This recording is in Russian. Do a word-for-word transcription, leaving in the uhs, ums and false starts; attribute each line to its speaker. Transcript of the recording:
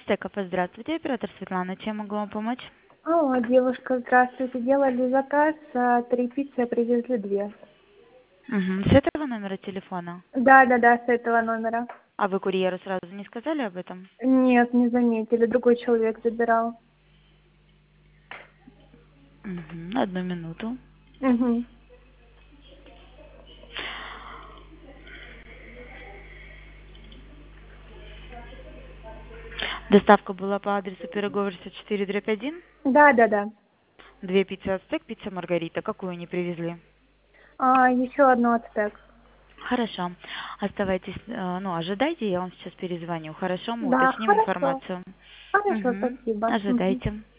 Speaker 1: Стекова, здравствуйте, оператор Светлана, чем могу вам помочь?
Speaker 2: Алло, девушка, здравствуйте. Делали заказ, а, три пиццы, привезли две.
Speaker 1: Угу. С этого номера телефона?
Speaker 2: Да, да, да, с этого номера.
Speaker 1: А вы курьеру сразу не сказали об этом?
Speaker 2: Нет, не заметили, другой человек забирал.
Speaker 1: Угу. Одну минуту.
Speaker 2: Угу.
Speaker 1: Доставка была по адресу Пирогова шестьдесят четыре дробь один.
Speaker 2: Да, да, да.
Speaker 1: Две пиццы Ацтек, пицца Маргарита. Какую они привезли?
Speaker 2: А, еще одно ацтек.
Speaker 1: Хорошо. Оставайтесь, э, ну, ожидайте, я вам сейчас перезвоню. Хорошо, мы
Speaker 2: Да,
Speaker 1: уточним
Speaker 2: хорошо.
Speaker 1: информацию.
Speaker 2: Хорошо,
Speaker 1: Угу.
Speaker 2: спасибо. Мгм.
Speaker 1: Ожидайте.